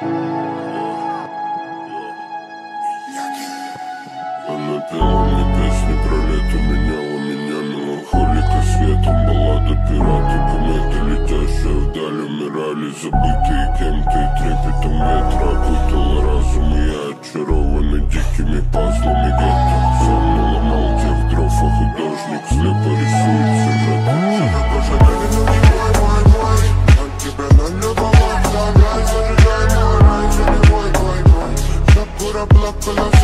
Она пела мне песни про лето, меняла меня меланхолика светом. Баллада пираты, кометы, летящие вдали, умирали, забытые кем-то и трепетом ветра. Окутала разум, и я очарованный дикими пазлами гетто. Сам наломал тех дров, а художник слепо рисует сюжеты. От тебя на любовь, заграй, зажигай мой рай, за него мой. Шапура плакала.